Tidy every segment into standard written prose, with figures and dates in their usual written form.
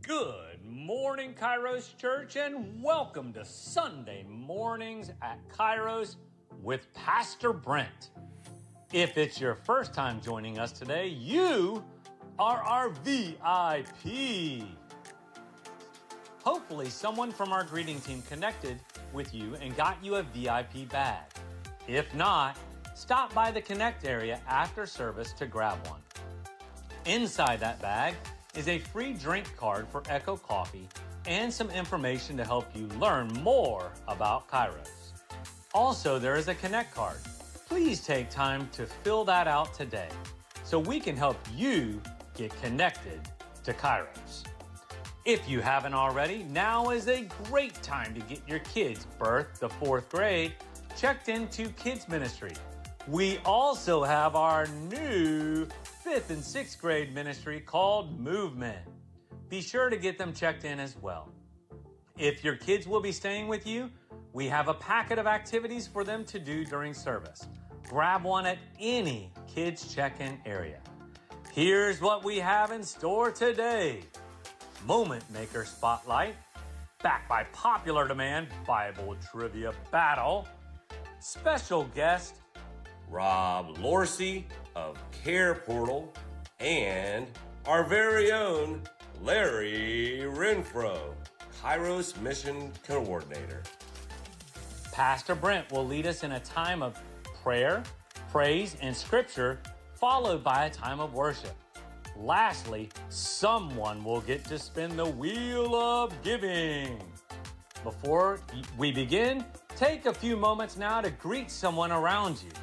Good morning, Kairos Church, and welcome to Sunday mornings at Kairos with Pastor Brent. If it's your first time joining us today, you are our VIP. Hopefully, someone from our greeting team connected with you and got you a VIP badge. If not, stop by the Connect area after service to grab one. Inside that bag is a free drink card for Echo Coffee and some information to help you learn more about Kairos. Also, there is a Connect card. Please take time to fill that out today so we can help you get connected to Kairos. If you haven't already, now is a great time to get your kids' birth to fourth grade checked into kids ministry. We also have our new 5th and 6th grade ministry called Movement. Be sure to get them checked in as well. If your kids will be staying with you, we have a packet of activities for them to do during service. Grab one at any kids check-in area. Here's what we have in store today. Moment Maker Spotlight, backed by popular demand, Bible Trivia Battle, special guest, Rob Lorsey of Care Portal, and our very own Larry Renfro, Kairos Mission Coordinator. Pastor Brent will lead us in a time of prayer, praise, and scripture, followed by a time of worship. Lastly, someone will get to spin the wheel of giving. Before we begin, take a few moments now to greet someone around you.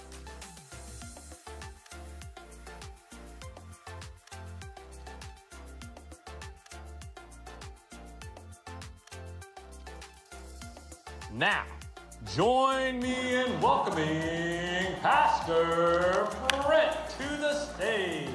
Now, join me in welcoming Pastor Brent to the stage.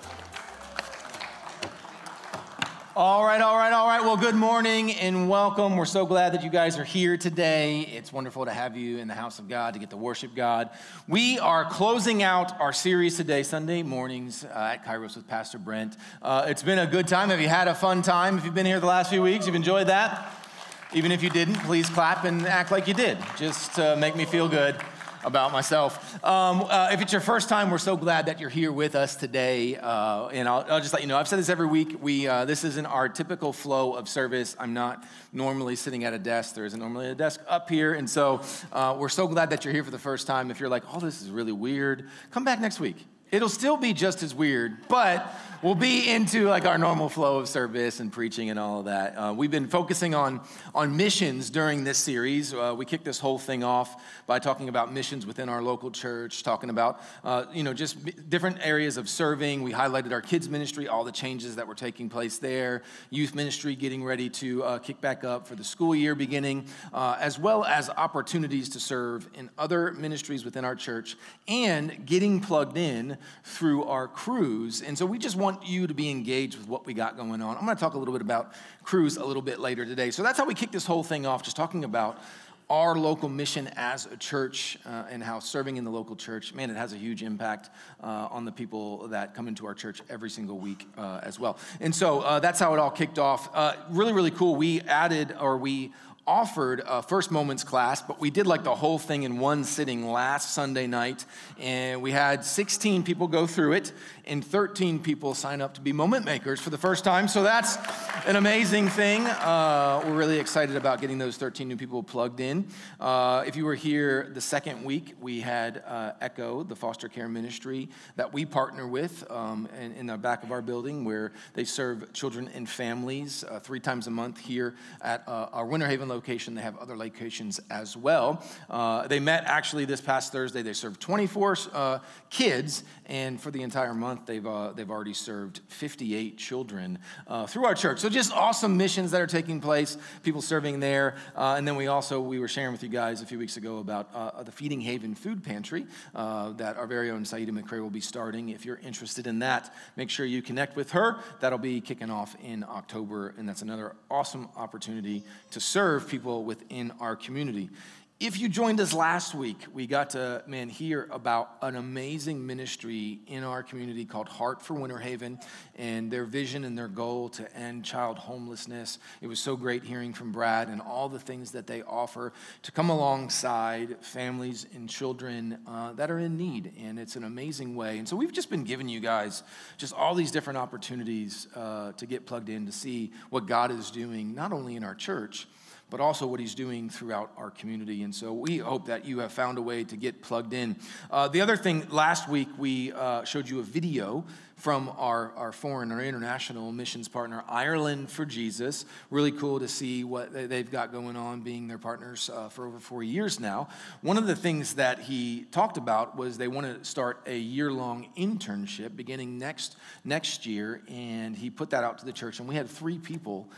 All right. Well, good morning and welcome. We're so glad that you guys are here today. It's wonderful to have you in the house of God to get to worship God. We are closing out our series today, Sunday mornings at Kairos with Pastor Brent. It's been a good time. Have you had a fun time? If you've been here the last few weeks, you've enjoyed that? Even if you didn't, please clap and act like you did, just to make me feel good about myself. If it's your first time, we're so glad that you're here with us today. And I'll just let you know, I've said this every week. This isn't our typical flow of service. I'm not normally sitting at a desk. There isn't normally a desk up here. And so we're so glad that you're here for the first time. If you're like, oh, this is really weird, come back next week. It'll still be just as weird, but we'll be into like our normal flow of service and preaching and all of that. We've been focusing on missions during this series. We kicked this whole thing off by talking about missions within our local church, talking about, just different areas of serving. We highlighted our kids ministry, all the changes that were taking place there, youth ministry getting ready to kick back up for the school year beginning, as well as opportunities to serve in other ministries within our church and getting plugged in through our crews. And so we just want you to be engaged with what we got going on. I'm going to talk a little bit about crews a little bit later today. So that's how we kick this whole thing off, just talking about our local mission as a church and how serving in the local church, man, it has a huge impact on the people that come into our church every single week as well. And so that's how it all kicked off. Really, really cool. We offered a First Moments class, but we did like the whole thing in one sitting last Sunday night, and we had 16 people go through it, and 13 people sign up to be moment makers for the first time, so that's an amazing thing. We're really excited about getting those 13 new people plugged in. If you were here the second week, we had Echo, the foster care ministry that we partner with in the back of our building, where they serve children and families 3 times a month here at our Winter Haven location. They have other locations as well. They met actually this past Thursday. They served 24 kids, and for the entire month, they've already served 58 children through our church. So just awesome missions that are taking place, people serving there. And then we were sharing with you guys a few weeks ago about the Feeding Haven Food Pantry that our very own Saida McCray will be starting. If you're interested in that, make sure you connect with her. That'll be kicking off in October, and that's another awesome opportunity to serve people within our community. If you joined us last week, we got to, hear about an amazing ministry in our community called Heart for Winter Haven and their vision and their goal to end child homelessness. It was so great hearing from Brad and all the things that they offer to come alongside families and children that are in need, and it's an amazing way. And so we've just been giving you guys just all these different opportunities to get plugged in to see what God is doing, not only in our church, but also what he's doing throughout our community. And so we hope that you have found a way to get plugged in. The other thing, last week we showed you a video from our international missions partner, Ireland for Jesus. Really cool to see what they've got going on, being their partners for over 4 years now. One of the things that he talked about was they want to start a year-long internship beginning next year, and he put that out to the church, and we had 3 people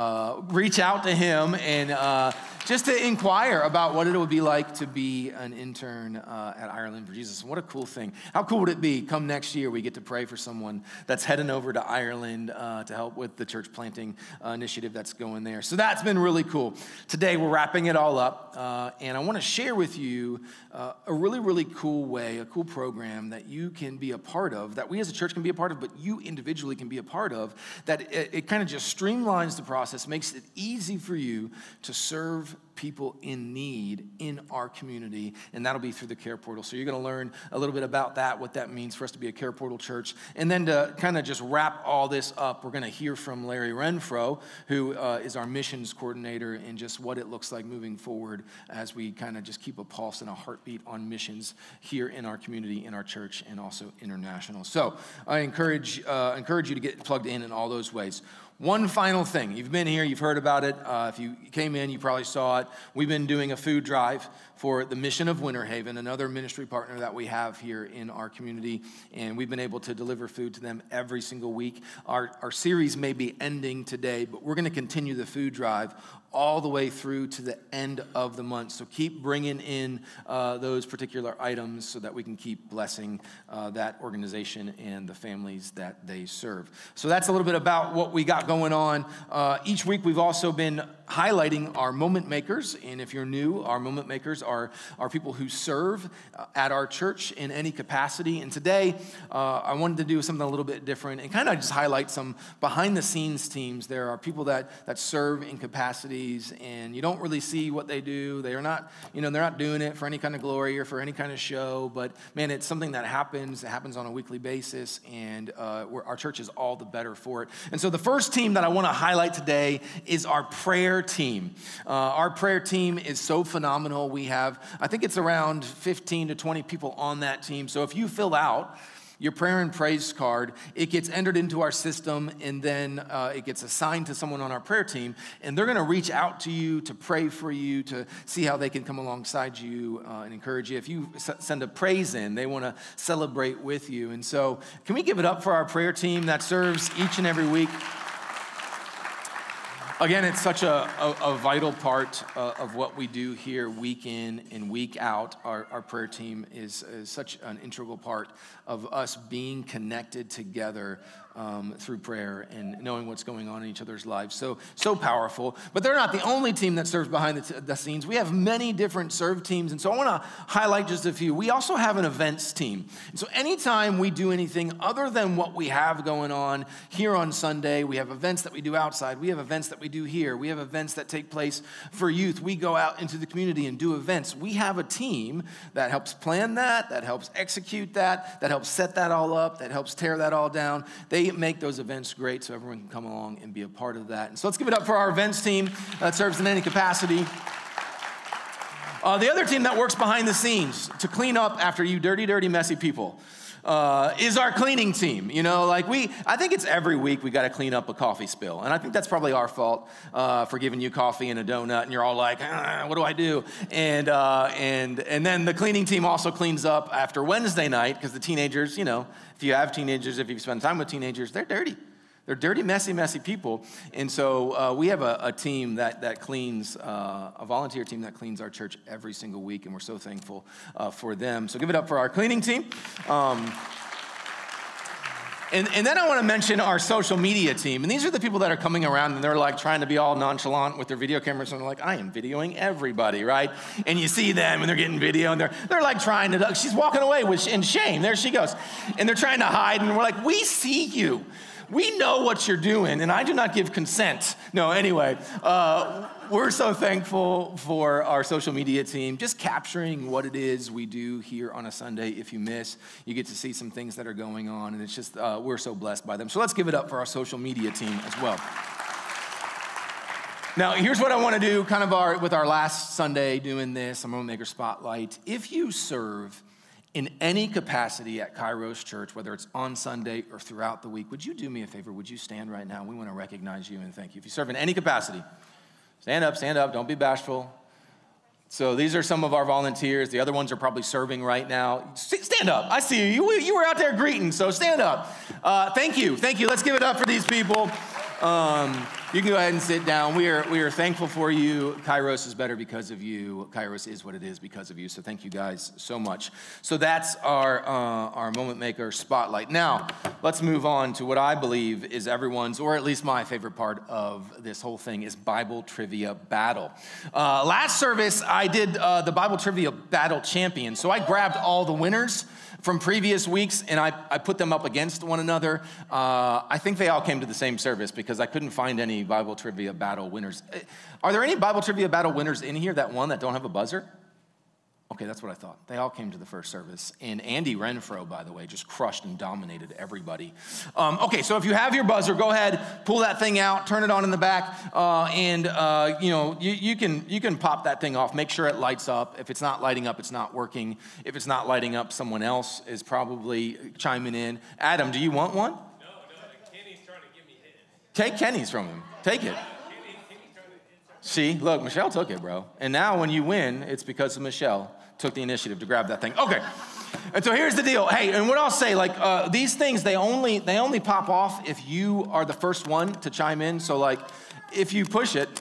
reach out to him and just to inquire about what it would be like to be an intern at Ireland for Jesus. And what a cool thing. How cool would it be come next year we get to pray for someone that's heading over to Ireland to help with the church planting initiative that's going there. So that's been really cool. Today we're wrapping it all up, and I want to share with you a really, really cool way, a cool program that you can be a part of, that we as a church can be a part of, but you individually can be a part of, that it kind of just streamlines the process, makes it easy for you to serve people in need in our community, and that'll be through the Care Portal. So you're going to learn a little bit about that, what that means for us to be a Care Portal church. And then to kind of just wrap all this up, we're going to hear from Larry Renfro, who is our missions coordinator, and just what it looks like moving forward as we kind of just keep a pulse and a heartbeat on missions here in our community, in our church, and also international. So I encourage you to get plugged in all those ways. One final thing. You've been here, you've heard about it. If you came in, you probably saw it. We've been doing a food drive for the Mission of Winter Haven, another ministry partner that we have here in our community, and we've been able to deliver food to them every single week. Our series may be ending today, but we're going to continue the food drive all the way through to the end of the month. So keep bringing in those particular items so that we can keep blessing that organization and the families that they serve. So that's a little bit about what we got going on. Each week we've also been highlighting our moment makers, and if you're new, our moment makers are people who serve at our church in any capacity. And today I wanted to do something a little bit different and kind of just highlight some behind the scenes teams. There are people that serve in capacities, and you don't really see what they do. They're not doing it for any kind of glory or for any kind of show, but man, it's something that happens. It happens on a weekly basis, and our church is all the better for it. And so the first team that I want to highlight today is our prayer team. Our prayer team is so phenomenal. We have, I think it's around 15 to 20 people on that team. So if you fill out your prayer and praise card, it gets entered into our system, and then it gets assigned to someone on our prayer team, and they're going to reach out to you to pray for you, to see how they can come alongside you and encourage you. If you send a praise in, they want to celebrate with you. And so can we give it up for our prayer team that serves each and every week? Again, it's such a vital part of what we do here week in and week out. Our prayer team is such an integral part of us being connected together through prayer and knowing what's going on in each other's lives. So powerful. But they're not the only team that serves behind the scenes. We have many different serve teams, and so I want to highlight just a few. We also have an events team. And so anytime we do anything other than what we have going on here on Sunday, we have events that we do outside. We have events that we do here. We have events that take place for youth. We go out into the community and do events. We have a team that helps plan that helps execute that helps set that all up, that helps tear that all down. They make those events great so everyone can come along and be a part of that. And so let's give it up for our events team that serves in any capacity. The other team that works behind the scenes to clean up after you dirty, messy people is our cleaning team. I think it's every week we got to clean up a coffee spill. And I think that's probably our fault for giving you coffee and a donut, and you're all like, what do I do? And then the cleaning team also cleans up after Wednesday night, because the teenagers, if you have teenagers, if you spend time with teenagers, they're dirty. They're dirty, messy people. And so we have a team that cleans, a volunteer team that cleans our church every single week, and we're so thankful for them. So give it up for our cleaning team. And then I want to mention our social media team. And these are the people that are coming around and they're like trying to be all nonchalant with their video cameras. And they're like, I am videoing everybody, right? And you see them and they're getting video and they're like trying to, she's walking away in shame. There she goes. And they're trying to hide. And we're like, we see you. We know what you're doing, and I do not give consent. No, anyway, we're so thankful for our social media team, just capturing what it is we do here on a Sunday. If you miss, you get to see some things that are going on, and it's just, we're so blessed by them. So let's give it up for our social media team as well. Now, here's what I want to do, with our last Sunday doing this, I'm going to make a spotlight. If you serve in any capacity at Kairos Church, whether it's on Sunday or throughout the week, would you do me a favor? Would you stand right now? We want to recognize you and thank you. If you serve in any capacity, stand up, don't be bashful. So these are some of our volunteers. The other ones are probably serving right now. Stand up, I see you. You were out there greeting, so stand up. Thank you. Let's give it up for these people. You can go ahead and sit down. We are thankful for you. Kairos is better because of you. Kairos is what it is because of you. So thank you guys so much. So that's our Moment Maker spotlight. Now, let's move on to what I believe is everyone's, or at least my favorite part of this whole thing is Bible Trivia Battle. Last service, I did the Bible Trivia Battle Champion. So I grabbed all the winners from previous weeks, and I put them up against one another. I think they all came to the same service because I couldn't find any Bible Trivia Battle winners. Are there any Bible Trivia Battle winners in here that don't have a buzzer? Okay, that's what I thought. They all came to the first service. And Andy Renfro, by the way, just crushed and dominated everybody. Okay, so if you have your buzzer, go ahead, pull that thing out, turn it on in the back, and you can pop that thing off. Make sure it lights up. If it's not lighting up, it's not working. If it's not lighting up, someone else is probably chiming in. Adam, do you want one? No, Kenny's trying to give me his. Take Kenny's from him. Take it. See, look, Michelle took it, bro. And now when you win, it's because of Michelle took the initiative to grab that thing. Okay, and so here's the deal. Hey, and what I'll say, these things, they only pop off if you are the first one to chime in. So if you push it,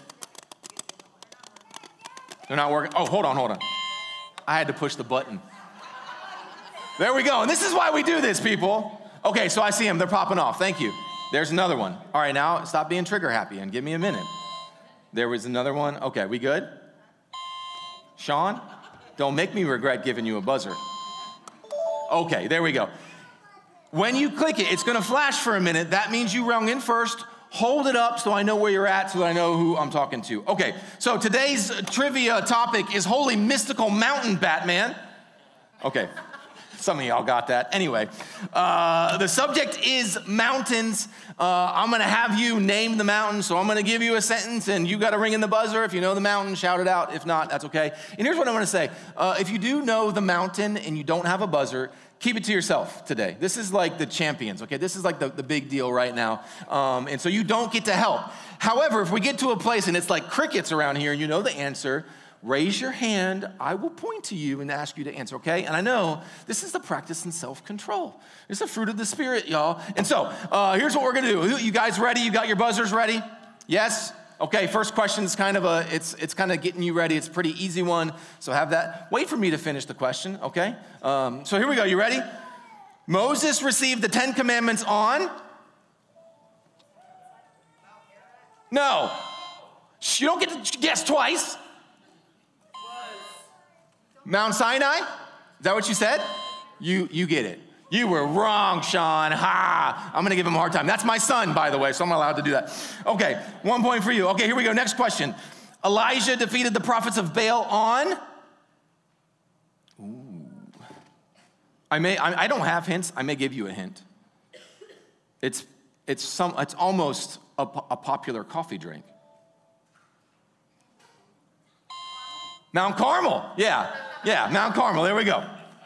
they're not working. Oh, hold on. I had to push the button. There we go. And this is why we do this, people. Okay, so I see them. They're popping off. Thank you. There's another one. All right, now stop being trigger happy and give me a minute. There was another one. Okay, we good? Sean, don't make me regret giving you a buzzer. Okay, there we go. When you click it, it's gonna flash for a minute. That means you rung in first. Hold it up so I know where you're at, so that I know who I'm talking to. Okay, so today's trivia topic is Holy Mystical Mountain Batman. Okay, some of y'all got that. Anyway, the subject is mountains. I'm gonna have you name the mountain, so I'm gonna give you a sentence and you gotta ring in the buzzer. If you know the mountain, shout it out. If not, that's okay. And here's what I wanna say. If you do know the mountain and you don't have a buzzer, keep it to yourself today. This is like the champions, okay? This is like the big deal right now. And so you don't get to help. However, if we get to a place and it's like crickets around here and you know the answer, raise your hand. I will point to you and ask you to answer, okay? And I know this is the practice in self-control. It's the fruit of the Spirit, y'all. And so here's what we're gonna do. You guys ready? You got your buzzers ready? Yes? Okay, first question is it's kind of getting you ready. It's a pretty easy one, so have that. Wait for me to finish the question, okay? So here we go, you ready? Moses received the 10 Commandments on? No. You don't get to guess twice. Mount Sinai? Is that what you said? You get it. You were wrong, Sean. Ha! I'm gonna give him a hard time. That's my son, by the way, so I'm not allowed to do that. Okay, 1 point for you. Okay, here we go. Next question. Elijah defeated the prophets of Baal on? Ooh. I don't have hints. I may give you a hint. It's almost a popular coffee drink. Mount Carmel. Yeah, Mount Carmel. There we go.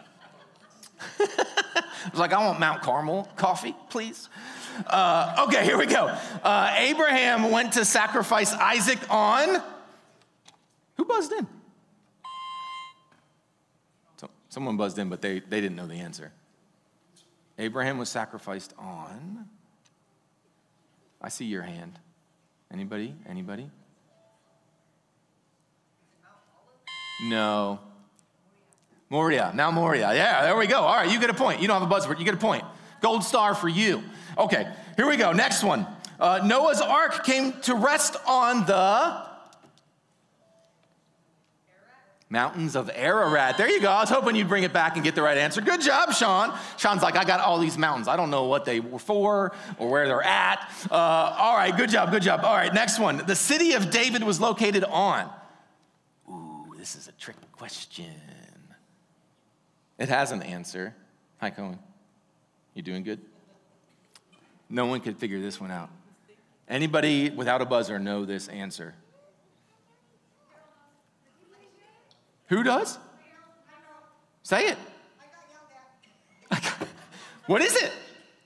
I was like, I want Mount Carmel coffee, please. Okay, here we go. Abraham went to sacrifice Isaac on? Who buzzed in? Someone buzzed in, but they didn't know the answer. Abraham was sacrificed on? I see your hand. Anybody? No. Mount Moriah. Yeah, there we go. All right, you get a point. You don't have a buzzer, but you get a point. Gold star for you. Okay, here we go. Next one. Noah's Ark came to rest on the mountains of Ararat. There you go. I was hoping you'd bring it back and get the right answer. Good job, Sean. Sean's like, I got all these mountains. I don't know what they were for or where they're at. All right, good job, good job. All right, next one. The city of David was located on. Ooh, this is a trick question. It has an answer. Hi, Cohen. You doing good? No one could figure this one out. Anybody without a buzzer know this answer? Who does? Say it. What is it?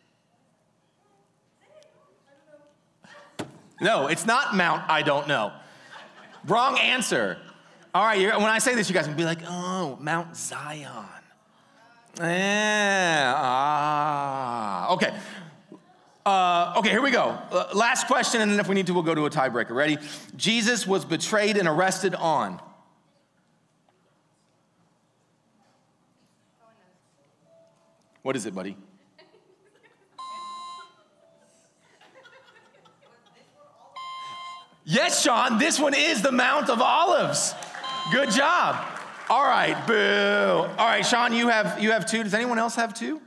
No, it's not Mount I don't know. Wrong answer. All right, when I say this, you guys will be like, oh, Mount Zion. Okay. Okay, here we go. Last question, and then if we need to, we'll go to a tiebreaker. Ready? Jesus was betrayed and arrested on. What is it, buddy? Yes, Sean, this one is the Mount of Olives. Good job. All right, boo. All right, Sean, you have two. Does anyone else have two?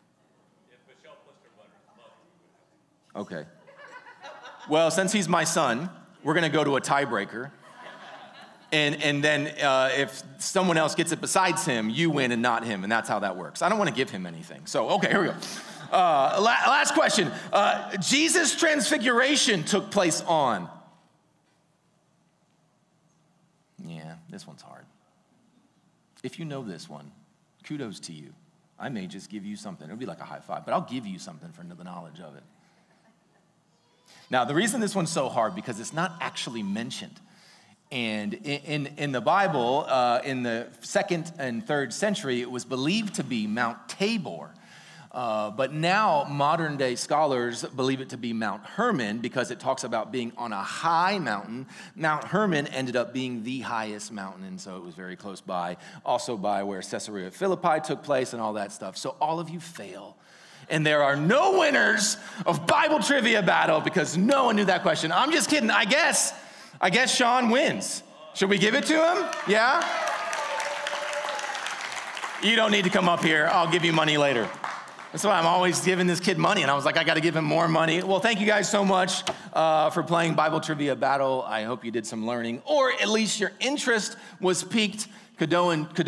Okay. Well, since he's my son, we're going to go to a tiebreaker. And then if someone else gets it besides him, you win and not him, and that's how that works. I don't want to give him anything. So, okay, here we go. Last question. Jesus' transfiguration took place on. Yeah, this one's hard. If you know this one, kudos to you. I may just give you something. It'll be like a high five, but I'll give you something for the knowledge of it. Now, the reason this one's so hard, because it's not actually mentioned. And in the Bible, in the 2nd and 3rd century, it was believed to be Mount Tabor. But now modern day scholars believe it to be Mount Hermon because it talks about being on a high mountain. Mount Hermon ended up being the highest mountain, and so it was very close by, also by where Caesarea Philippi took place and all that stuff. So all of you fail. And there are no winners of Bible trivia battle because no one knew that question. I'm just kidding. I guess Sean wins. Should we give it to him? Yeah? You don't need to come up here. I'll give you money later. That's why I'm always giving this kid money. And I was like, I got to give him more money. Well, thank you guys so much for playing Bible Trivia Battle. I hope you did some learning, or at least your interest was piqued to go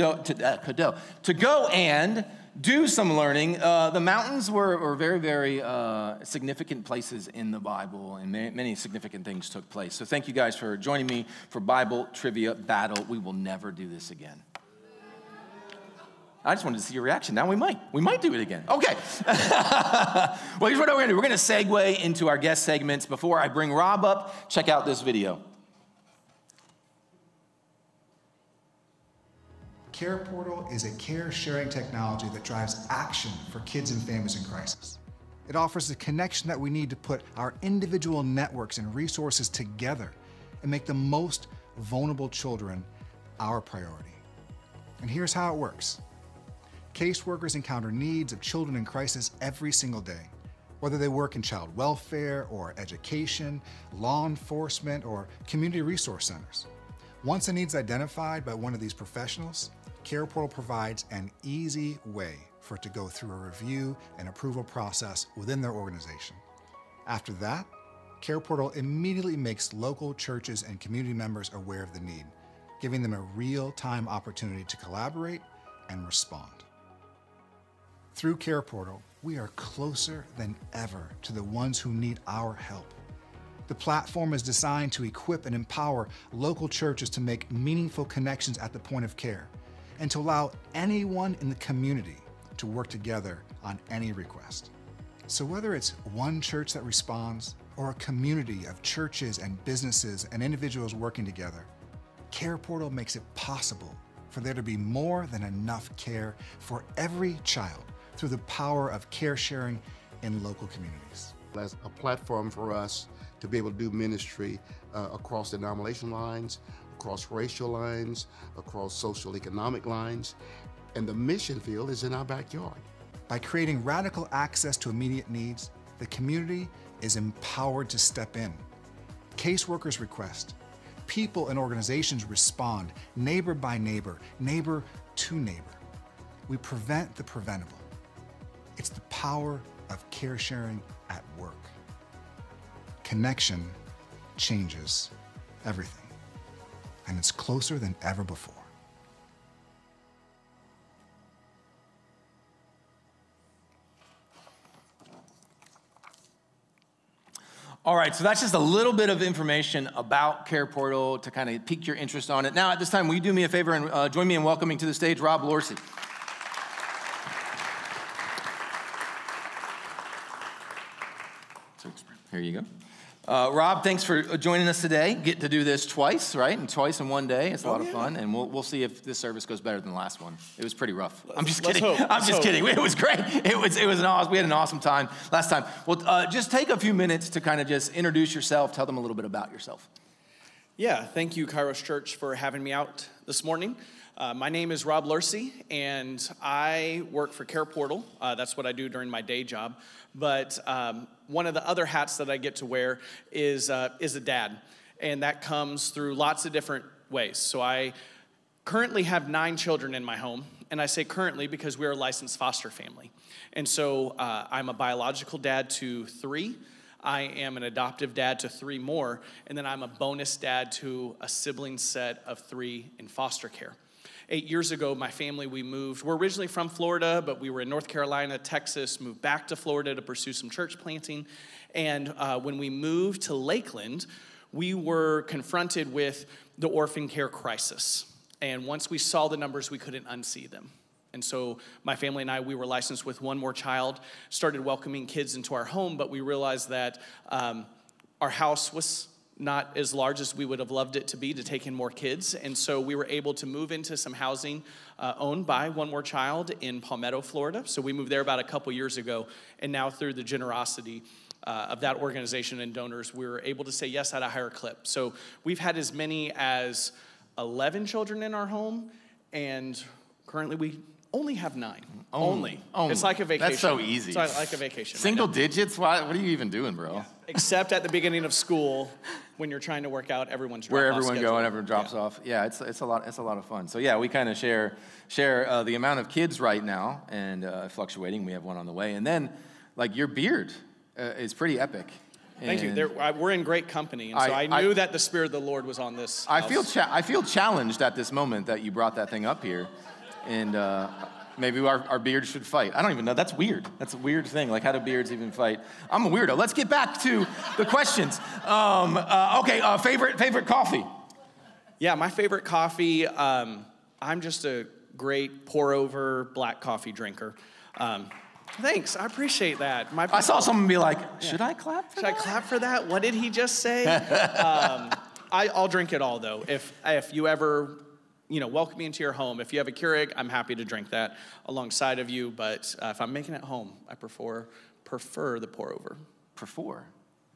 and do some learning. The mountains were very, very significant places in the Bible, and many significant things took place. So thank you guys for joining me for Bible Trivia Battle. We will never do this again. I just wanted to see your reaction. Now we might do it again. Okay. Well, here's what we're gonna do. We're gonna segue into our guest segments. Before I bring Rob up, check out this video. Care Portal is a care-sharing technology that drives action for kids and families in crisis. It offers the connection that we need to put our individual networks and resources together and make the most vulnerable children our priority. And here's how it works. Caseworkers encounter needs of children in crisis every single day, whether they work in child welfare or education, law enforcement, or community resource centers. Once a need's identified by one of these professionals, Care Portal provides an easy way for it to go through a review and approval process within their organization. After that, Care Portal immediately makes local churches and community members aware of the need, giving them a real-time opportunity to collaborate and respond. Through Care Portal, we are closer than ever to the ones who need our help. The platform is designed to equip and empower local churches to make meaningful connections at the point of care and to allow anyone in the community to work together on any request. So whether it's one church that responds or a community of churches and businesses and individuals working together, Care Portal makes it possible for there to be more than enough care for every child through the power of care sharing in local communities. As a platform for us to be able to do ministry across denomination lines, across racial lines, across social economic lines, and the mission field is in our backyard. By creating radical access to immediate needs, the community is empowered to step in. Caseworkers request. People and organizations respond, neighbor by neighbor, neighbor to neighbor. We prevent the preventable. It's the power of care sharing at work. Connection changes everything, and it's closer than ever before. All right, so that's just a little bit of information about Care Portal to kind of pique your interest on it. Now, at this time, will you do me a favor and join me in welcoming to the stage Rob Lorsey. Here you go. Rob, thanks for joining us today. Get to do this twice, right? And twice in one day. It's a lot of fun. And we'll see if this service goes better than the last one. It was pretty rough. I'm just kidding. I'm just kidding. It was great. It was an awesome. We had an awesome time last time. Well, just take a few minutes to kind of just introduce yourself. Tell them a little bit about yourself. Yeah, thank you, Kairos Church, for having me out this morning. My name is Rob Lorsey, and I work for Care Portal. That's what I do during my day job. But one of the other hats that I get to wear is a dad, and that comes through lots of different ways. So I currently have 9 children in my home, and I say currently because we're a licensed foster family. And so I'm a biological dad to 3. I am an adoptive dad to 3 more, and then I'm a bonus dad to a sibling set of 3 in foster care. 8 years ago, my family, we moved. We're originally from Florida, but we were in North Carolina, Texas, moved back to Florida to pursue some church planting. And when we moved to Lakeland, we were confronted with the orphan care crisis. And once we saw the numbers, we couldn't unsee them. And so my family and I, we were licensed with 1 more child, started welcoming kids into our home, but we realized that our house was not as large as we would have loved it to be to take in more kids. And so we were able to move into some housing owned by 1 more child in Palmetto, Florida. So we moved there about a couple years ago. And now through the generosity of that organization and donors, we were able to say yes at a higher clip. So we've had as many as 11 children in our home. And currently we only have 9. Only. It's like a vacation. That's so easy. It's like a vacation. Single digits? What are you even doing, bro? Yeah. Except at the beginning of school, when you're trying to work out everyone's drop-off where everyone schedule. go and everyone drops off. Yeah, it's a lot of fun. So yeah, we kind of share the amount of kids right now and fluctuating. We have 1 on the way, and then like your beard is pretty epic. Thank you. We're in great company, and so I knew that the Spirit of the Lord was on this. I feel challenged at this moment that you brought that thing up here, and maybe our beards should fight. I don't even know. That's weird. That's a weird thing. Like, how do beards even fight? I'm a weirdo. Let's get back to the questions. Favorite coffee? Yeah, my favorite coffee. I'm just a great pour-over black coffee drinker. Thanks, I appreciate that. I saw someone be like, should I clap for that? Should I clap for that? What did he just say? I'll drink it all, though. If you ever welcome me into your home. If you have a Keurig, I'm happy to drink that alongside of you. But if I'm making it home, I prefer the pour-over. Pour-over?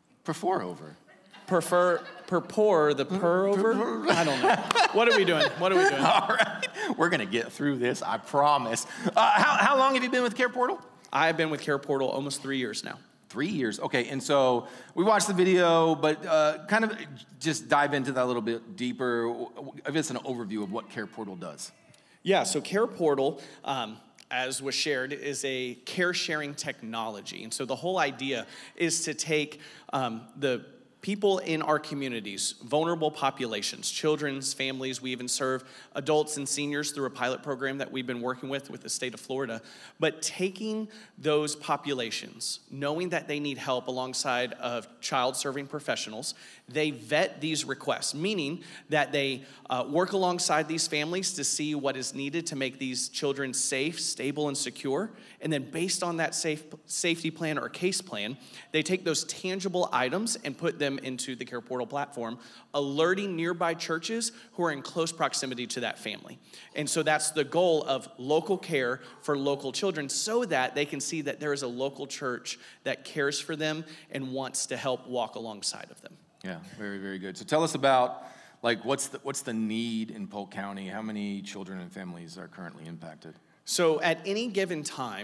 Pour the pour-over? I don't know. What are we doing? All right. We're going to get through this, I promise. How long have you been with Care Portal? I've been with Care Portal almost 3 years now. 3 years. Okay, and so we watched the video, but kind of just dive into that a little bit deeper. Give us an overview of what Care Portal does. Yeah, so Care Portal, as was shared, is a care-sharing technology. And so the whole idea is to take the people in our communities, vulnerable populations, children's families. We even serve adults and seniors through a pilot program that we've been working with the state of Florida. But taking those populations, knowing that they need help alongside of child-serving professionals, they vet these requests, meaning that they work alongside these families to see what is needed to make these children safe, stable, and secure. And then based on that safety plan or case plan, they take those tangible items and put them into the Care Portal platform, alerting nearby churches who are in close proximity to that family. And so that's the goal of local care for local children, so that they can see that there is a local church that cares for them and wants to help walk alongside of them. Yeah, very, very good. So tell us about, what's the need in Polk County? How many children and families are currently impacted? So at any given time,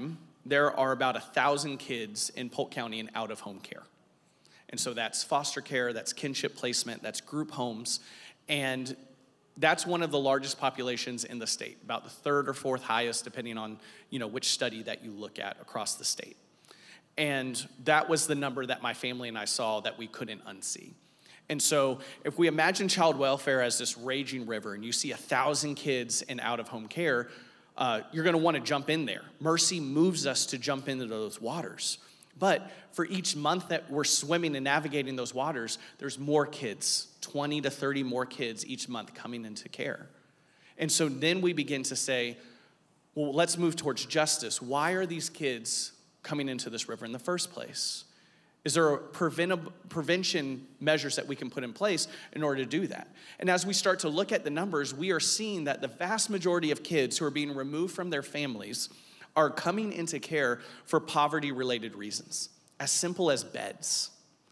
there are about 1,000 kids in Polk County in out-of-home care. And so that's foster care, that's kinship placement, that's group homes, and that's one of the largest populations in the state, about the third or fourth highest, depending on, which study that you look at across the state. And that was the number that my family and I saw that we couldn't unsee. And so if we imagine child welfare as this raging river and you see 1,000 kids in out-of-home care, you're gonna wanna jump in there. Mercy moves us to jump into those waters. But for each month that we're swimming and navigating those waters, there's more kids, 20 to 30 more kids each month coming into care. And so then we begin to say, well, let's move towards justice. Why are these kids coming into this river in the first place? Is there a prevention measures that we can put in place in order to do that? And as we start to look at the numbers, we are seeing that the vast majority of kids who are being removed from their families are coming into care for poverty-related reasons, as simple as beds.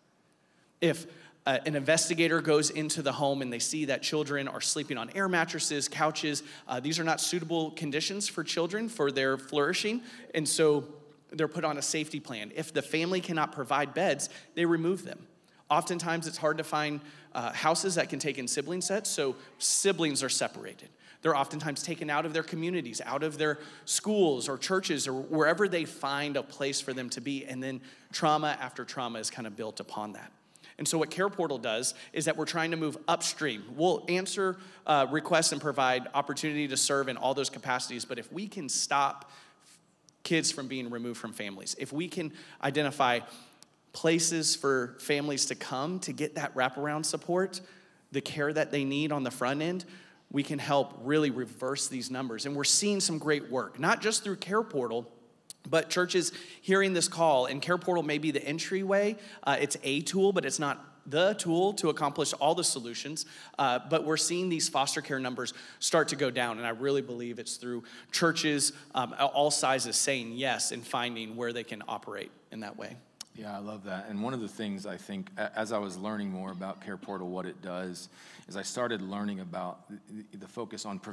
If an investigator goes into the home and they see that children are sleeping on air mattresses, couches, these are not suitable conditions for children for their flourishing, and so they're put on a safety plan. If the family cannot provide beds, they remove them. Oftentimes, it's hard to find houses that can take in sibling sets, so siblings are separated. They're oftentimes taken out of their communities, out of their schools or churches or wherever they find a place for them to be, and then trauma after trauma is kind of built upon that. And so what Care Portal does is that we're trying to move upstream. We'll answer requests and provide opportunity to serve in all those capacities, but if we can stop kids from being removed from families, if we can identify places for families to come to get that wraparound support, the care that they need on the front end, we can help really reverse these numbers. And we're seeing some great work, not just through Care Portal, but churches hearing this call, and Care Portal may be the entryway. It's a tool, but it's not the tool to accomplish all the solutions. But we're seeing these foster care numbers start to go down, and I really believe it's through churches, all sizes, saying yes and finding where they can operate in that way. Yeah, I love that. And one of the things I think, as I was learning more about Care Portal, what it does, is I started learning about the focus on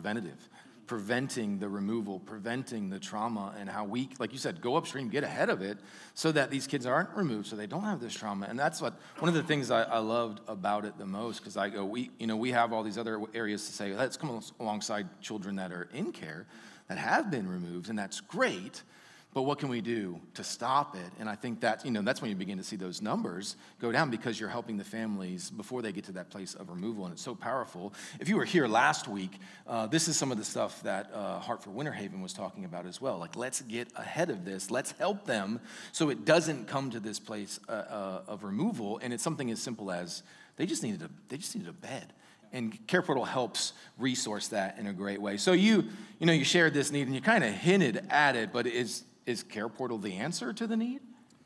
preventing the removal, preventing the trauma, and how we, like you said, go upstream, get ahead of it, so that these kids aren't removed, so they don't have this trauma. And that's one of the things I loved about it the most, because I go, we have all these other areas to say, let's come alongside children that are in care, that have been removed, and that's great. But what can we do to stop it? And I think that, that's when you begin to see those numbers go down, because you're helping the families before they get to that place of removal, and it's so powerful. If you were here last week, this is some of the stuff that Hartford Winter Haven was talking about as well. Like, let's get ahead of this. Let's help them so it doesn't come to this place of removal. And it's something as simple as they just needed a bed. And Care Portal helps resource that in a great way. So you shared this need, and you kind of hinted at it, but is Care Portal the answer to the need?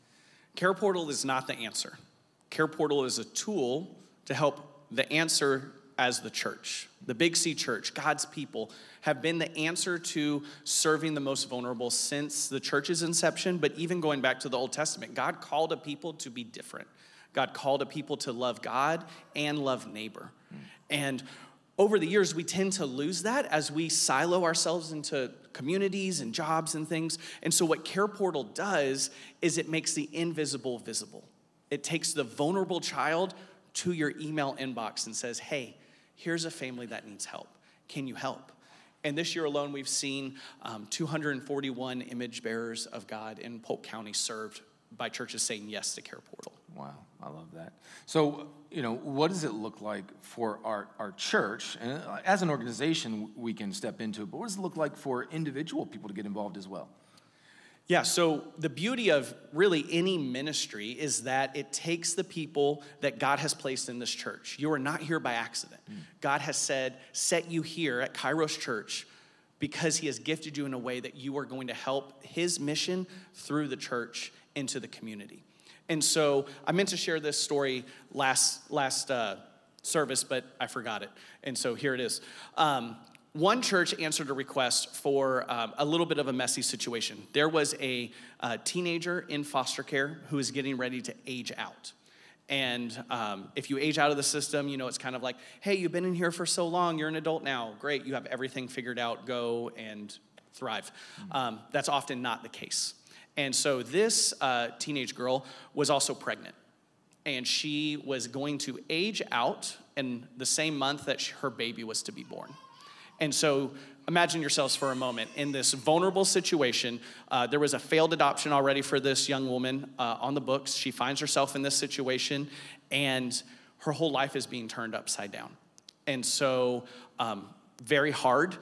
Care Portal is not the answer. Care Portal is a tool to help the answer as the church. The Big C Church, God's people, have been the answer to serving the most vulnerable since the church's inception, but even going back to the Old Testament. God called a people to be different. God called a people to love God and love neighbor. And over the years, we tend to lose that as we silo ourselves into communities and jobs and things. And so what Care Portal does is it makes the invisible visible. It takes the vulnerable child to your email inbox and says, hey, here's a family that needs help. Can you help? And this year alone, we've seen 241 image bearers of God in Polk County served by churches saying yes to Care Portal. Wow, I love that. So, what does it look like for our church? And as an organization, we can step into it, but what does it look like for individual people to get involved as well? Yeah, so the beauty of really any ministry is that it takes the people that God has placed in this church. You are not here by accident. God has set you here at Kairos Church because he has gifted you in a way that you are going to help his mission through the church into the community. And so I meant to share this story last service, but I forgot it. And so here it is. One church answered a request for a little bit of a messy situation. There was a teenager in foster care who was getting ready to age out. And if you age out of the system, it's kind of like, hey, you've been in here for so long. You're an adult now. Great. You have everything figured out. Go and thrive. That's often not the case. And so this teenage girl was also pregnant. And she was going to age out in the same month that her baby was to be born. And so imagine yourselves for a moment in this vulnerable situation. There was a failed adoption already for this young woman on the books. She finds herself in this situation, and her whole life is being turned upside down. And so very hard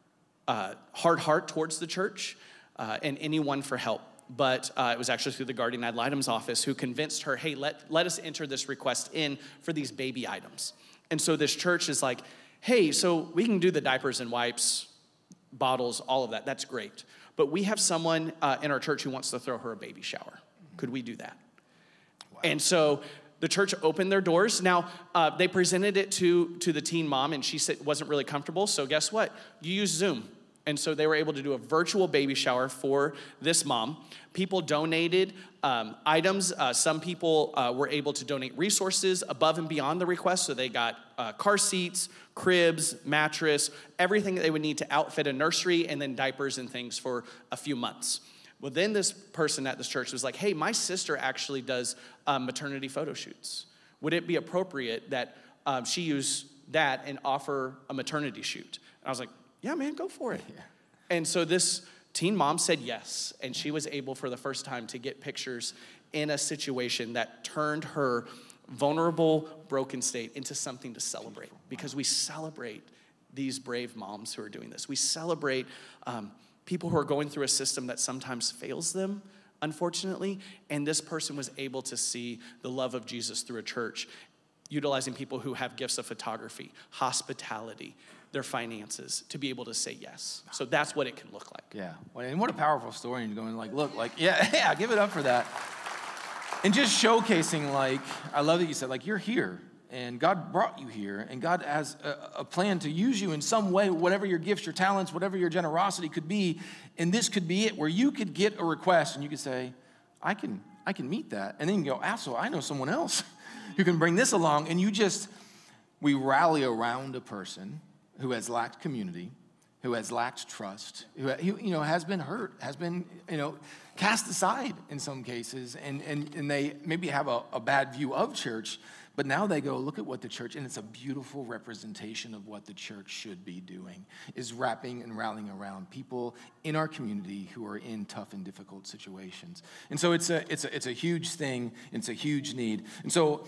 heart towards the church and anyone for help. But it was actually through the guardian ad litem's office who convinced her, hey, let us enter this request in for these baby items. And so this church is like, hey, so we can do the diapers and wipes, bottles, all of that. That's great. But we have someone in our church who wants to throw her a baby shower. Could we do that? Wow. And so the church opened their doors. Now, they presented it to the teen mom, and she said wasn't really comfortable. So guess what? You use Zoom. And so they were able to do a virtual baby shower for this mom. People donated items. Some people were able to donate resources above and beyond the request. So they got car seats, cribs, mattress, everything that they would need to outfit a nursery, and then diapers and things for a few months. Well, then this person at this church was like, hey, my sister actually does maternity photo shoots. Would it be appropriate that she use that and offer a maternity shoot? And I was like, yeah, man, go for it. Yeah. And so this teen mom said yes, and she was able for the first time to get pictures in a situation that turned her vulnerable, broken state into something to celebrate, because we celebrate these brave moms who are doing this. We celebrate people who are going through a system that sometimes fails them, unfortunately, and this person was able to see the love of Jesus through a church, utilizing people who have gifts of photography, hospitality, their finances, to be able to say yes. So that's what it can look like. Yeah, and what a powerful story. And you're going like, look, like, yeah, give it up for that. And just showcasing, like, I love that you said, like, you're here, and God brought you here, and God has a plan to use you in some way, whatever your gifts, your talents, whatever your generosity could be, and this could be it, where you could get a request, and you could say, I can meet that. And then you can go, also, I know someone else who can bring this along, and we rally around a person who has lacked community, who has lacked trust, who has been hurt, has been cast aside in some cases, and they maybe have a bad view of church, but now they go, look at what the church, and it's a beautiful representation of what the church should be doing, is wrapping and rallying around people in our community who are in tough and difficult situations. And so it's a huge thing, it's a huge need. And so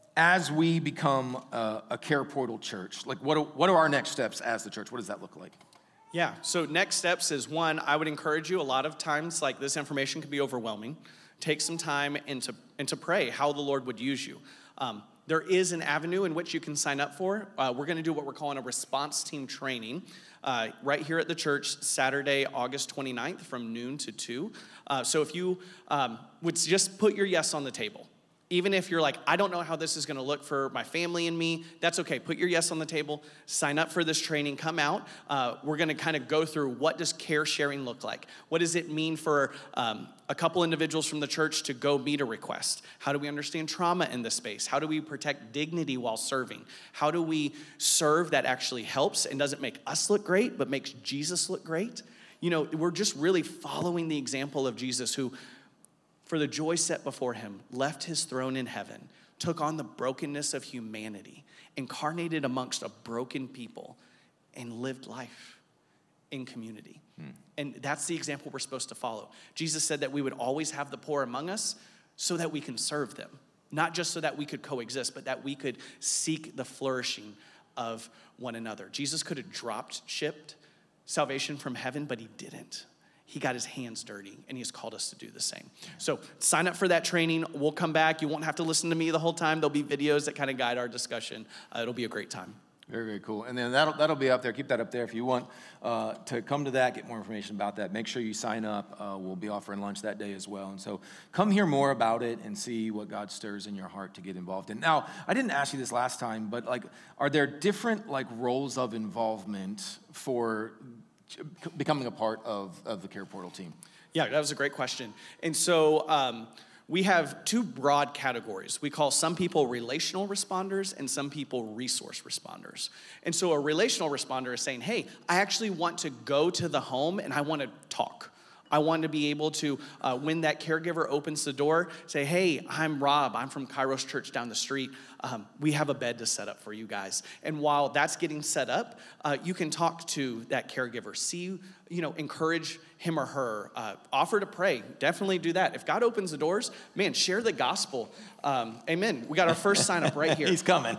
as we become a Care Portal church, like what are our next steps as the church? What does that look like? Yeah, so next steps is, one, I would encourage you, a lot of times, like, this information can be overwhelming. Take some time and to pray how the Lord would use you. There is an avenue in which you can sign up for. We're going to do what we're calling a response team training right here at the church, Saturday, August 29th from noon to 2. So if you would just put your yes on the table. Even if you're like, I don't know how this is going to look for my family and me, that's okay. Put your yes on the table. Sign up for this training. Come out. We're going to kind of go through, what does care sharing look like? What does it mean for a couple individuals from the church to go meet a request? How do we understand trauma in this space? How do we protect dignity while serving? How do we serve that actually helps and doesn't make us look great, but makes Jesus look great? We're just really following the example of Jesus, who, for the joy set before him, left his throne in heaven, took on the brokenness of humanity, incarnated amongst a broken people, and lived life in community. And that's the example we're supposed to follow. Jesus said that we would always have the poor among us so that we can serve them, not just so that we could coexist, but that we could seek the flourishing of one another. Jesus could have shipped salvation from heaven, but he didn't. He got his hands dirty, and he has called us to do the same. So sign up for that training. We'll come back. You won't have to listen to me the whole time. There'll be videos that kind of guide our discussion. It'll be a great time. Very, very cool. And then that'll be up there. Keep that up there if you want to come to that, get more information about that. Make sure you sign up. We'll be offering lunch that day as well. And so come hear more about it and see what God stirs in your heart to get involved in. Now, I didn't ask you this last time, but are there different roles of involvement for becoming a part of the Care Portal team? Yeah, that was a great question. And so we have two broad categories. We call some people relational responders and some people resource responders. And so a relational responder is saying, hey, I actually want to go to the home and I want to talk. I want to be able to, when that caregiver opens the door, say, hey, I'm Rob. I'm from Kairos Church down the street. We have a bed to set up for you guys. And while that's getting set up, you can talk to that caregiver. See, encourage him or her. Offer to pray. Definitely do that. If God opens the doors, man, share the gospel. Amen. We got our first sign up right here. He's coming.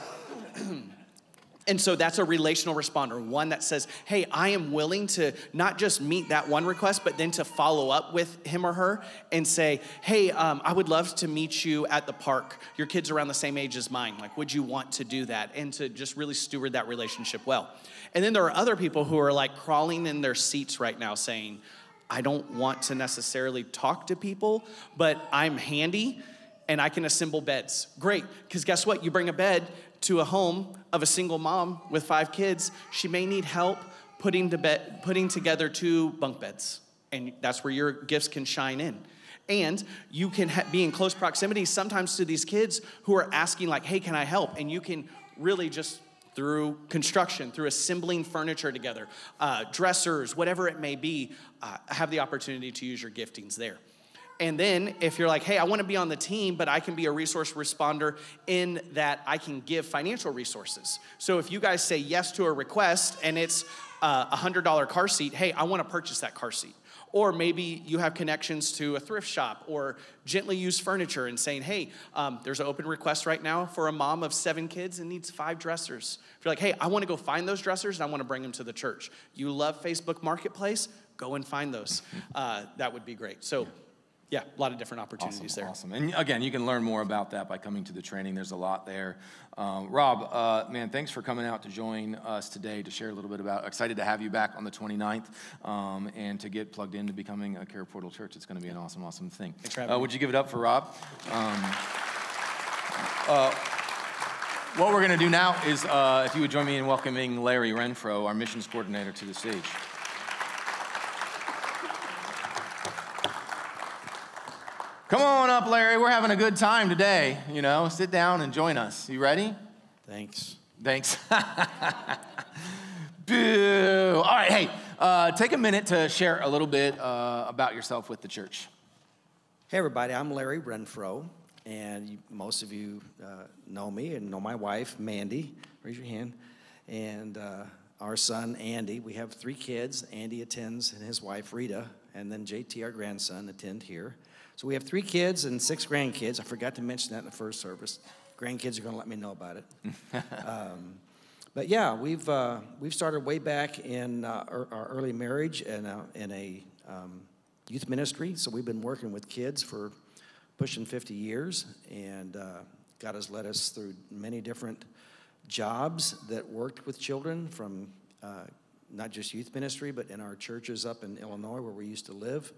And so that's a relational responder, one that says, hey, I am willing to not just meet that one request, but then to follow up with him or her and say, hey, I would love to meet you at the park. Your kids are around the same age as mine. Like, would you want to do that? And to just really steward that relationship well. And then there are other people who are like crawling in their seats right now saying, I don't want to necessarily talk to people, but I'm handy and I can assemble beds. Great, because guess what? You bring a bed to a home of a single mom with 5 kids, she may need help putting together 2 bunk beds. And that's where your gifts can shine in. And you can be in close proximity sometimes to these kids who are asking like, hey, can I help? And you can really just, through construction, through assembling furniture together, dressers, whatever it may be, have the opportunity to use your giftings there. And then if you're like, hey, I want to be on the team, but I can be a resource responder in that I can give financial resources. So if you guys say yes to a request and it's a $100 car seat, hey, I want to purchase that car seat. Or maybe you have connections to a thrift shop or gently used furniture and saying, hey, there's an open request right now for a mom of 7 kids and needs 5 dressers. If you're like, hey, I want to go find those dressers and I want to bring them to the church. You love Facebook Marketplace? Go and find those. That would be great. So yeah, a lot of different opportunities there. Awesome. And again, you can learn more about that by coming to the training. There's a lot there. Rob, man, thanks for coming out to join us today to share a little bit about, excited to have you back on the 29th and to get plugged into becoming a Care Portal Church. It's going to be an awesome, awesome thing. Thanks for having me. Would you give it up for Rob? What we're going to do now is, if you would join me in welcoming Larry Renfro, our missions coordinator, to the stage. Come on up, Larry. We're having a good time today. Sit down and join us. You ready? Thanks. Boo. All right, hey, take a minute to share a little bit about yourself with the church. Hey, everybody. I'm Larry Renfro, and most of you know me and know my wife, Mandy. Raise your hand. And our son, Andy. We have 3 kids. Andy attends, and his wife, Rita, and then JT, our grandson, attend here. So we have 3 kids and 6 grandkids. I forgot to mention that in the first service. Grandkids are going to let me know about it. But yeah, we've started way back in our early marriage and in a youth ministry. So we've been working with kids for pushing 50 years, and God has led us through many different jobs that worked with children from not just youth ministry, but in our churches up in Illinois where we used to live.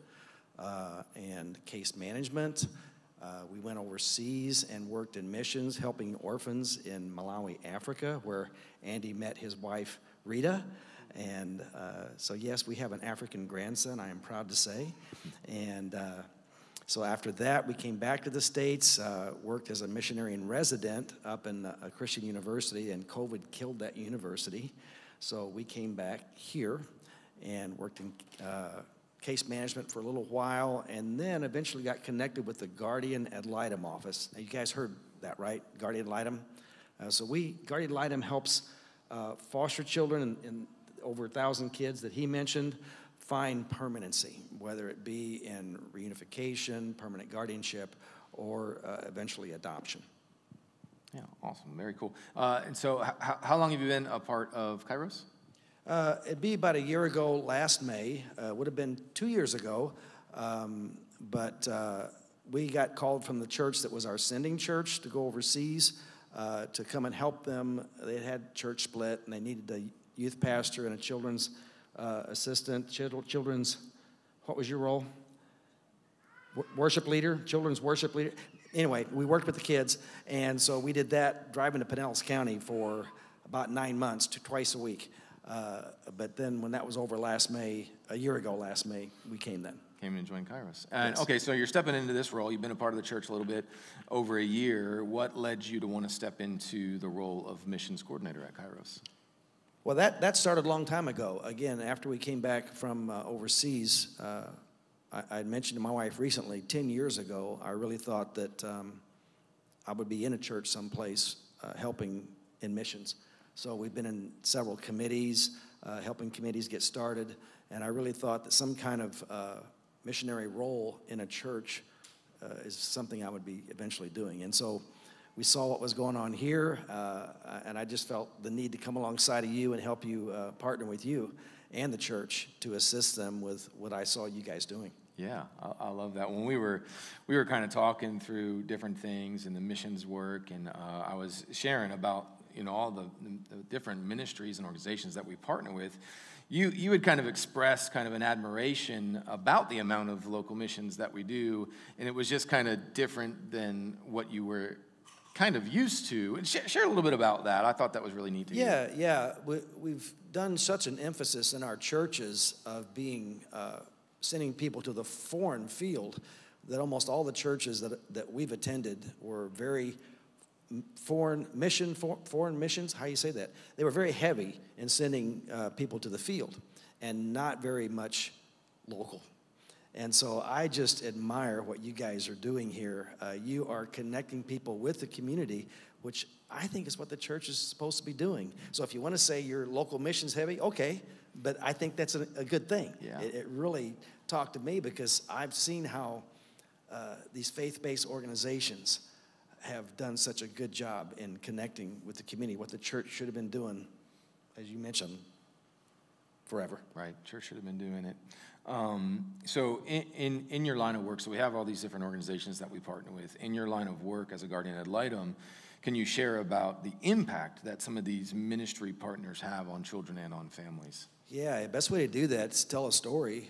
And case management. We went overseas and worked in missions, helping orphans in Malawi, Africa, where Andy met his wife, Rita. And so, yes, we have an African grandson, I am proud to say. And so after that, we came back to the States, worked as a missionary in resident up in a Christian university, and COVID killed that university. So we came back here and worked in case management for a little while, and then eventually got connected with the Guardian Ad Litem office. Now, you guys heard that, right? Guardian Ad Litem. Guardian Ad Litem helps foster children and over 1,000 kids that he mentioned find permanency, whether it be in reunification, permanent guardianship, or eventually adoption. Yeah, awesome. Very cool. And so how long have you been a part of Kairos? It'd be about a year ago last May. Would have been 2 years ago. But we got called from the church that was our sending church to go overseas to come and help them. They had church split, and they needed a youth pastor and a children's assistant. Children's, what was your role? Worship leader, children's worship leader. Anyway, we worked with the kids, and so we did that driving to Pinellas County for about 9 months, twice a week. But then when that was over last May, a year ago last May, we came then. Came and joined Kairos. And Yes. Okay, so you're stepping into this role. You've been a part of the church a little bit over a year. What led you to want to step into the role of missions coordinator at Kairos? Well, that started a long time ago. Again, after we came back from overseas, I mentioned to my wife recently, 10 years ago, I really thought that I would be in a church someplace helping in missions. So we've been in several committees, helping committees get started, and I really thought that some kind of missionary role in a church is something I would be eventually doing. And so we saw what was going on here, and I just felt the need to come alongside of you and help you partner with you and the church to assist them with what I saw you guys doing. Yeah, I love that. When we were kind of talking through different things and the missions work, and I was sharing about all the different ministries and organizations that we partner with. You had kind of expressed kind of an admiration about the amount of local missions that we do, and it was just kind of different than what you were kind of used to. And share a little bit about that. I thought that was really neat to hear. Yeah. We've done such an emphasis in our churches of being sending people to the foreign field that almost all the churches that we've attended were very foreign missions, how you say that? They were very heavy in sending people to the field and not very much local. And so I just admire what you guys are doing here. You are connecting people with the community, which I think is what the church is supposed to be doing. So if you want to say your local mission's heavy, okay, but I think that's a good thing. Yeah. It really talked to me because I've seen how these faith-based organizations have done such a good job in connecting with the community, what the church should have been doing, as you mentioned, forever. Right, church should have been doing it. So in your line of work, so we have all these different organizations that we partner with. In your line of work as a guardian ad litem, can you share about the impact that some of these ministry partners have on children and on families? Yeah, the best way to do that is tell a story.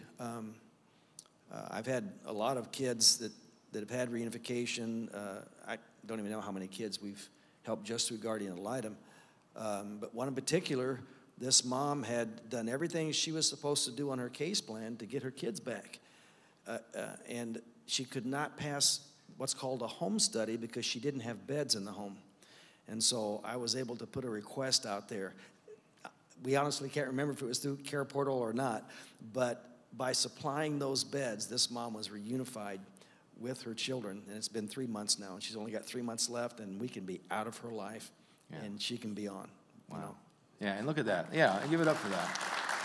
I've had a lot of kids that have had reunification. I don't even know how many kids we've helped just through guardian ad litem. But one in particular, this mom had done everything she was supposed to do on her case plan to get her kids back. And she could not pass what's called a home study because she didn't have beds in the home. And so I was able to put a request out there. We honestly can't remember if it was through Care Portal or not, but by supplying those beds, this mom was reunified with her children, and it's been 3 months now, and she's only got 3 months left, and we can be out of her life, and she can be on. Wow. Yeah, and look at that. Yeah, and give it up for that.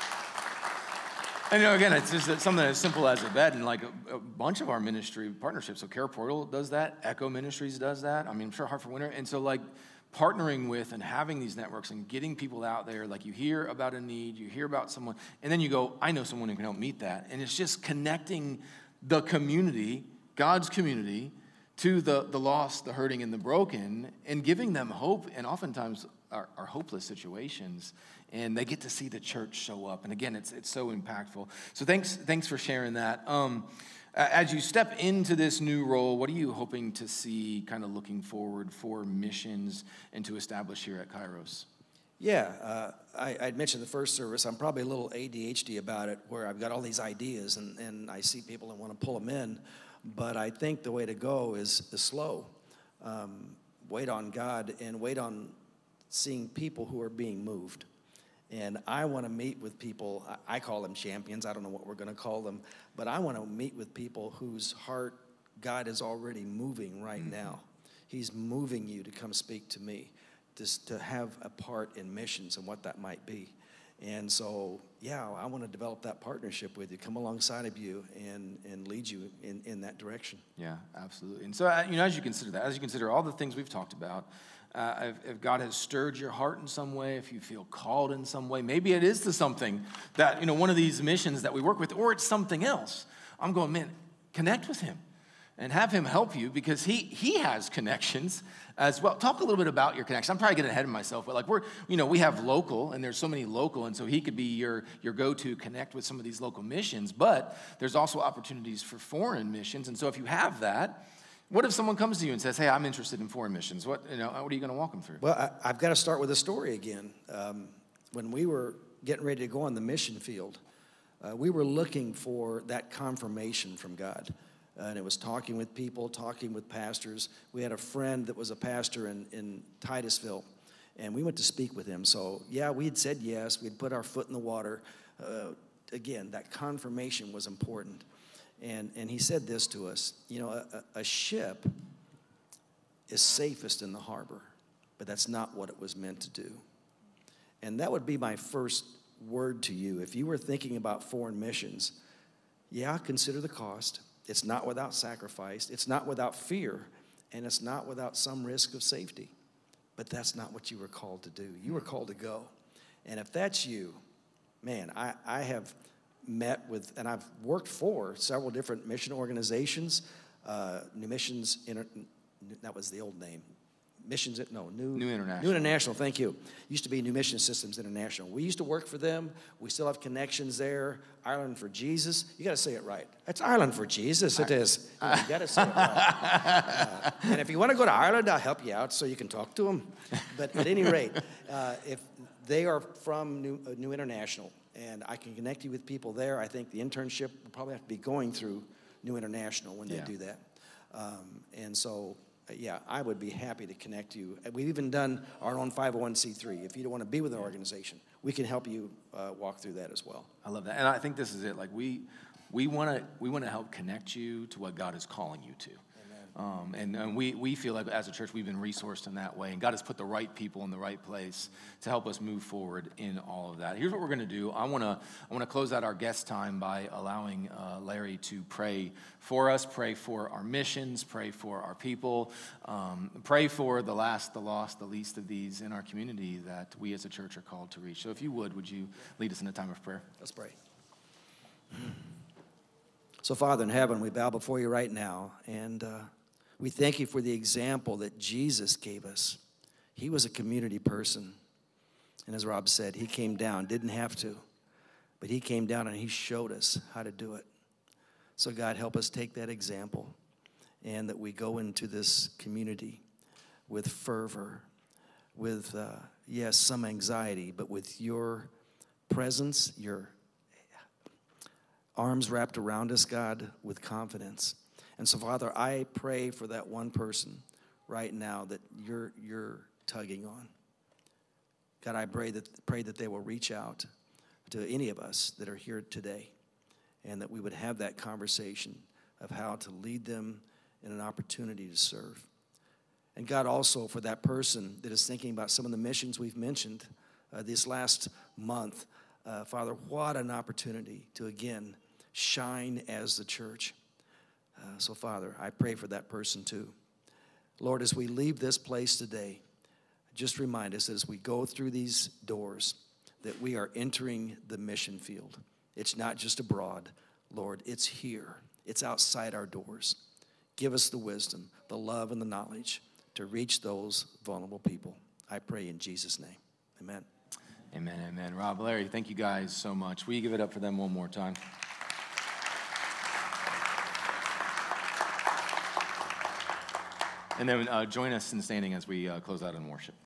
And again, it's just something as simple as a bed, and like a bunch of our ministry partnerships. So Care Portal does that, Echo Ministries does that. I mean, I'm sure Heart for Winter. And so like partnering with and having these networks and getting people out there, like you hear about a need, you hear about someone, and then you go, I know someone who can help meet that. And it's just connecting the community, God's community, to the lost, the hurting, and the broken, and giving them hope, and oftentimes are hopeless situations, and they get to see the church show up. And again, it's so impactful. So thanks for sharing that. As you step into this new role, what are you hoping to see, kind of looking forward for missions and to establish here at Kairos? Yeah, I'd mentioned the first service. I'm probably a little ADHD about it, where I've got all these ideas, and I see people and want to pull them in. But I think the way to go is slow. Wait on God and wait on seeing people who are being moved. And I want to meet with people, I call them champions, I don't know what we're going to call them, but I want to meet with people whose heart God is already moving right now. He's moving you to come speak to me, to have a part in missions and what that might be. And so, yeah, I want to develop that partnership with you, come alongside of you and lead you in that direction. Yeah, absolutely. And so, as you consider that, as you consider all the things we've talked about, if God has stirred your heart in some way, if you feel called in some way, maybe it is to something that, one of these missions that we work with, or it's something else. I'm going, man, connect with him and have him help you, because he has connections as well. Talk a little bit about your connection. I'm probably getting ahead of myself, but like we have local, and there's so many local, and so he could be your go-to connect with some of these local missions, but there's also opportunities for foreign missions. And so if you have that, what if someone comes to you and says, hey, I'm interested in foreign missions? What are you going to walk them through? Well, I've got to start with a story again. When we were getting ready to go on the mission field, we were looking for that confirmation from God. And it was talking with people, talking with pastors. We had a friend that was a pastor in Titusville, and we went to speak with him. So, yeah, we had said yes. We'd put our foot in the water. Again, that confirmation was important. And he said this to us, you know, a ship is safest in the harbor, but that's not what it was meant to do. And that would be my first word to you. If you were thinking about foreign missions, yeah, consider the cost. It's not without sacrifice. It's not without fear. And it's not without some risk of safety. But that's not what you were called to do. You were called to go. And if that's you, man, I have met with, and I've worked for several different mission organizations, New Missions, that was the old name. Missions, no, New International. New International, thank you. Used to be New Mission Systems International. We used to work for them. We still have connections there. Ireland for Jesus. You got to say it right. It's Ireland for Jesus. It is. You got to say it right. And if you want to go to Ireland, I'll help you out so you can talk to them. But at any rate, if they are from New International, and I can connect you with people there, I think the internship will probably have to be going through New International when they do that. And so, yeah, I would be happy to connect you. We've even done our own 501c3. If you don't want to be with an organization, we can help you walk through that as well. I love that. And I think this is it. Like we want to help connect you to what God is calling you to. And we feel like as a church we've been resourced in that way, and God has put the right people in the right place to help us move forward in all of that. Here's what we're going to do. I want to close out our guest time by allowing Larry to pray for us, pray for our missions, pray for our people, pray for the last, the lost, the least of these in our community that we as a church are called to reach. So if you would you lead us in a time of prayer? Let's pray. So Father in heaven, we bow before you right now, and we thank you for the example that Jesus gave us. He was a community person. And as Rob said, he came down, didn't have to, but he came down and he showed us how to do it. So God, help us take that example, and that we go into this community with fervor, with, yes, some anxiety, but with your presence, your arms wrapped around us, God, with confidence. And so, Father, I pray for that one person right now that you're tugging on. God, I pray that they will reach out to any of us that are here today, and that we would have that conversation of how to lead them in an opportunity to serve. And God, also for that person that is thinking about some of the missions we've mentioned this last month, Father, what an opportunity to, again, shine as the church. So, Father, I pray for that person too. Lord, as we leave this place today, just remind us as we go through these doors that we are entering the mission field. It's not just abroad, Lord, it's here. It's outside our doors. Give us the wisdom, the love, and the knowledge to reach those vulnerable people. I pray in Jesus' name. Amen. Amen, amen. Rob, Larry, thank you guys so much. Will you give it up for them one more time? And then join us in standing as we close out in worship.